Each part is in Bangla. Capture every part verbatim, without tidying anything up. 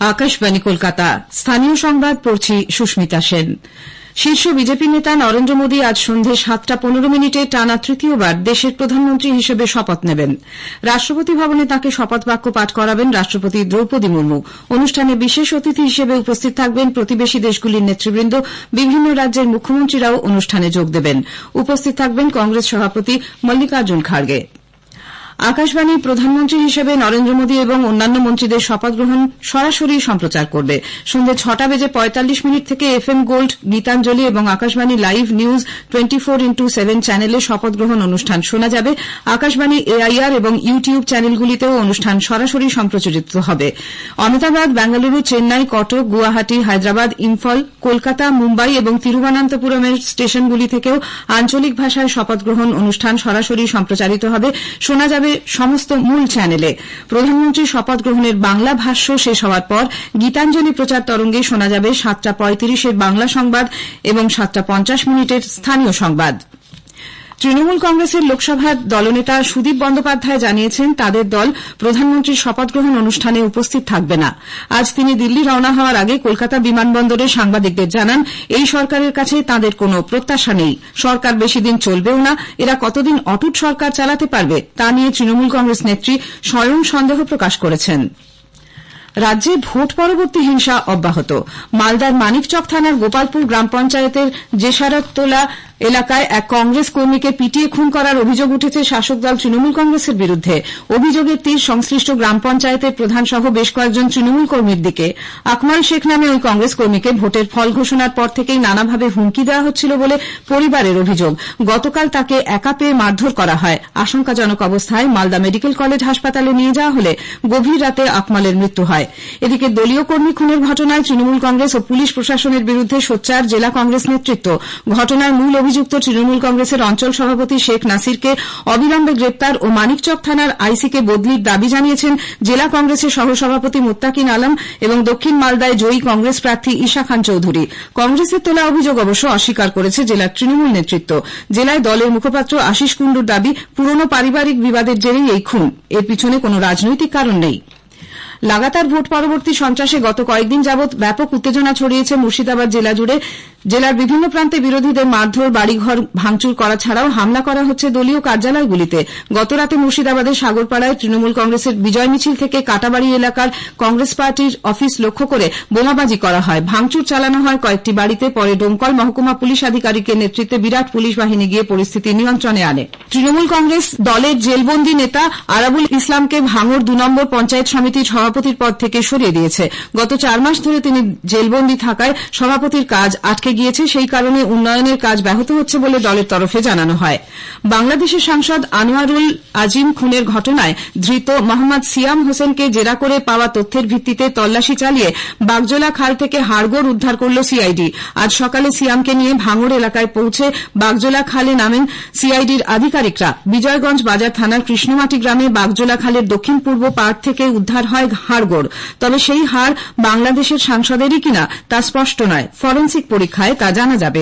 আকাশবাণী কলকাতা। স্থানীয় সংবাদ পড়ছি সুস্মিতা সেন। শীর্ষ বিজেপি নেতা নরেন্দ্র মোদী আজ সন্ধে সাতটা পনেরো মিনিটে টানা তৃতীয়বার দেশের প্রধানমন্ত্রী হিসেবে শপথ নেবেন। রাষ্ট্রপতি ভবনে তাঁকে শপথ বাক্য পাঠ করাবেন রাষ্ট্রপতি দ্রৌপদী মুর্মু। অনুষ্ঠানে বিশেষ অতিথি হিসেবে উপস্থিত থাকবেন প্রতিবেশী দেশগুলির নেতৃবৃন্দ। বিভিন্ন রাজ্যের মুখ্যমন্ত্রীরাও অনুষ্ঠানে যোগ দেবেন। উপস্থিত থাকবেন কংগ্রেস সভাপতি মল্লিকার্জুন খাড়গে। আকাশবাণীর প্রধানমন্ত্রী হিসেবে নরেন্দ্র মোদী এবং অন্যান্য মন্ত্রীদের শপথ গ্রহণ সরাসরি সম্প্রচার করবে। সন্ধ্যে ছটা বেজে পঁয়তাল্লিশ মিনিট থেকে এফ এম গোল্ড, গীতাঞ্জলি এবং Akashvani live news twenty four into seven চ্যানেলে শপথ গ্রহণ অনুষ্ঠান শোনা যাবে। আকাশবাণী এআইআর এবং ইউটিউব চ্যানেলগুলিতেও অনুষ্ঠান সরাসরি সম্প্রচারিত হবে। অহমদাবাদ, বেঙ্গালুরু, চেন্নাই, কটক, গুয়াহাটি, হায়দ্রাবাদ, ইম্ফল, কলকাতা, মুম্বাই এবং তিরুবনন্তপুরমের স্টেশনগুলি থেকেও আঞ্চলিক ভাষায় শপথ গ্রহণ অনুষ্ঠান সরাসরি সম্প্রচারিত হবে। শোনা যাবে সমস্ত মূল চ্যানেলে। প্রধানমন্ত্রীর শপথ গ্রহণের বাংলা ভাষ্য শেষ হওয়ার পর গীতাঞ্জলি প্রচার তরঙ্গে শোনা যাবে সাতটা পঁয়ত্রিশের বাংলা সংবাদ এবং সাতটা পঞ্চাশ মিনিটের স্থানীয় সংবাদ। তৃণমূল কংগ্রেসের লোকসভার দলনেতা সুদীপ বন্দ্যোপাধ্যায় জানিয়েছেন তাদের দল প্রধানমন্ত্রীর শপথ গ্রহণ অনুষ্ঠানে উপস্থিত থাকবে না। আজ তিনি দিল্লি রওনা হওয়ার আগে কলকাতা বিমানবন্দরে সাংবাদিকদের জানান এই সরকারের কাছে তাঁদের কোনো প্রত্যাশা নেই। সরকার বেশিদিন চলবেও না। এরা কতদিন অটুট সরকার চালাতে পারবে তা নিয়ে তৃণমূল কংগ্রেস নেত্রী স্বয়ং সন্দেহ প্রকাশ করেছেন। রাজ্যে ভোট পরবর্তী হিংসা অব্যাহত। মালদার মানিকচক থানার গোপালপুর গ্রাম পঞ্চায়েতের জেসারতলা এলাকায় এক কংগ্রেস কর্মীকে পিটিয়ে খুন করার অভিযোগ উঠেছে শাসক দল তৃণমূল কংগ্রেসের বিরুদ্ধে। অভিযোগের তীর সংশ্লিষ্ট গ্রাম পঞ্চায়েতের প্রধান সহ বেশ কয়েকজন তৃণমূল কর্মীর দিকে। আকমাল শেখ নামে ওই কংগ্রেস কর্মীকে ভোটের ফল ঘোষণার পর থেকেই নানাভাবে হুমকি দেওয়া হচ্ছিল বলে পরিবারের অভিযোগ। গতকাল তাকে একা পেয়ে মারধর করা হয়। আশঙ্কাজনক অবস্থায় মালদা মেডিকেল কলেজ হাসপাতালে নিয়ে যাওয়া হলে গভীর রাতে আকমালের মৃত্যু হয়। এদিকে দলীয় কর্মী খুনের ঘটনায় তৃণমূল কংগ্রেস ও পুলিশ প্রশাসনের বিরুদ্ধে সোচ্চার জেলা কংগ্রেস নেতৃত্ব। ঘটনার মূল অভিযুক্ত তৃণমূল কংগ্রেসের অঞ্চল সভাপতি শেখ নাসিরকে অবিলম্বে গ্রেপ্তার ও মানিকচক থানার আইসিকে বদলির দাবি জানিয়েছেন জেলা কংগ্রেসের সহসভাপতি মুত্তাকিন আলম এবং দক্ষিণ মালদায় জয়ী কংগ্রেস প্রার্থী ঈশা খান চৌধুরী। কংগ্রেসের তোলা অভিযোগ অবশ্য অস্বীকার করেছে জেলার তৃণমূল নেতৃত্ব। জেলায় দলের মুখপাত্র আশিস কুণ্ডুর দাবি পুরনো পারিবারিক বিবাদের জেরেই এই খুন। এর পিছনে কোনো রাজনৈতিক কারণ নেই। লাগাতার ভোট পরবর্তী সন্ত্রাসে গত কয়েকদিন যাবৎ ব্যাপক উত্তেজনা ছড়িয়েছে মুর্শিদাবাদ জেলা জুড়ে। জেলার বিভিন্ন প্রান্তে বিরোধীদের মারধর, বাড়িঘর ভাঙচুর করা ছাড়াও হামলা করা হচ্ছে দলীয় কার্যালয়গুলিতে। গতরাতে মুর্শিদাবাদের সাগরপাড়ায় তৃণমূল কংগ্রেসের বিজয় মিছিল থেকে কাটাবাড়ি এলাকার কংগ্রেস পার্টির অফিস লক্ষ্য করে বোমাবাজি করা হয়। ভাঙচুর চালানো হয় কয়েকটি বাড়িতে। পরে ডোমকল মহকুমা পুলিশ আধিকারিকের নেতৃত্বে বিরাট পুলিশ বাহিনী গিয়ে পরিস্থিতি নিয়ন্ত্রণে আনে। তৃণমূল কংগ্রেস দলের জেলবন্দী নেতা আরাবুল ইসলামকে ভাঙড় দু নম্বর পঞ্চায়েত সমিতির সভাপতির পদ থেকে সরিয়ে দিয়েছে। গত চার মাস ধরে তিনি জেলবন্দী থাকায় সভাপতির কাজ আটকে গিয়েছে। সেই কারণে উন্নয়নের কাজ ব্যাহত হচ্ছে বলে দলের তরফে জানানো হয়। বাংলাদেশের সাংসদ আনোয়ারুল আজিম খুনের ঘটনায় ধৃত মোহাম্মদ সিয়াম হোসেনকে জেরা করে পাওয়া তথ্যের ভিত্তিতে তল্লাশি চালিয়ে বাগজোলা খাল থেকে হাড়গোড় উদ্ধার করল সিআইডি। আজ সকালে সিয়ামকে নিয়ে ভাঙড় এলাকায় পৌঁছে বাগজোলা খালে নামেন সিআইডির আধিকারিকরা। বিজয়গঞ্জ বাজার থানার কৃষ্ণমাটি গ্রামে বাগজোলা খালের দক্ষিণ পূর্ব পাড় থেকে উদ্ধার হয় হাড়গোড়। তবে সেই হাড় বাংলাদেশের সাংসদেরই কিনা তা স্পষ্ট নয়। ফরেন্সিক পরীক্ষায় তা জানা যাবে।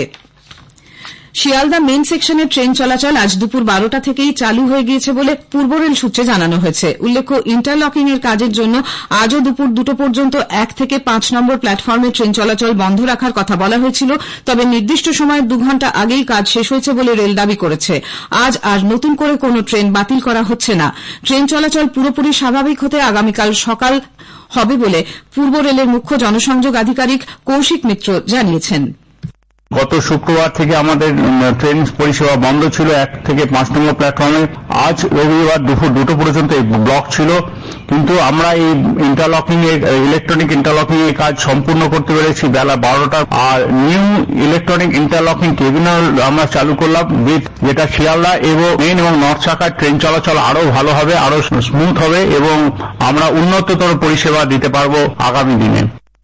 শিয়ালদা মেন সেকশনের ট্রেন চলাচল আজ দুপুর বারোটা থেকেই চালু হয়ে গিয়েছে বলে পূর্ব রেল সূত্রে জানানো হয়েছে। উল্লেখ্য, ইন্টারলকিং এর কাজের জন্য আজও দুপুর দুটো পর্যন্ত এক থেকে পাঁচ নম্বর প্ল্যাটফর্মে ট্রেন চলাচল বন্ধ রাখার কথা বলা হয়েছিল। তবে নির্দিষ্ট সময়ের দু ঘণ্টা আগেই কাজ শেষ হয়েছে বলে রেল দাবি করেছে। আজ আর নতুন করে কোনো ট্রেন বাতিল করা হচ্ছে না। ট্রেন চলাচল পুরোপুরি স্বাভাবিক হতে আগামীকাল সকাল হবে বলে পূর্ব রেলের মুখ্য জনসংযোগ আধিকারিক কৌশিক মিত্র জানিয়েছেন। গত শুক্রবার থেকে আমাদের ট্রেন পরিষেবা বন্ধ ছিল এক থেকে পাঁচ নম্বর প্ল্যাটফর্মে। আজ রবিবার দুপুর দুটো পর্যন্ত ব্লক ছিল, কিন্তু আমরা এই ইন্টারলকিং এর ইলেকট্রনিক ইন্টারলকিং এর কাজ সম্পূর্ণ করতে পেরেছি বেলা বারোটা। আর নিউ ইলেকট্রনিক ইন্টারলকিং টার্মিনাল আমরা চালু করলাম, যেটা শিয়ালদা এবং মেন এবং নর্থ শাখার ট্রেন চলাচল আরো ভালো হবে, আরো স্মুথ হবে এবং আমরা উন্নততর পরিষেবা দিতে পারবো আগামী দিনে।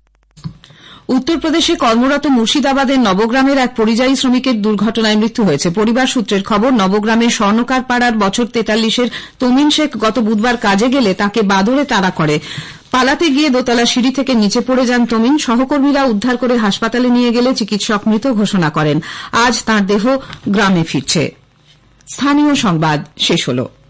উত্তরপ্রদেশে কর্মরত মুর্শিদাবাদের নবগ্রামের এক পরিযায়ী শ্রমিকের দুর্ঘটনায় মৃত্যু হয়েছে। পরিবার সূত্রের খবর, নবগ্রামের স্বর্ণকার পাড়ার বছর তেতাল্লিশের তমিন শেখ গত বুধবার কাজে গেলে তাকে বাদরে তাড়া করে। পালাতে গিয়ে দোতলা সিঁড়ি থেকে নিচে পড়ে যান তমিন। সহকর্মীরা উদ্ধার করে হাসপাতালে নিয়ে গেলে চিকিৎসক মৃত ঘোষণা করেন। আজ তাঁর দেহ গ্রামে ফিরছে। স্থানীয় সংবাদ শেষ হলো।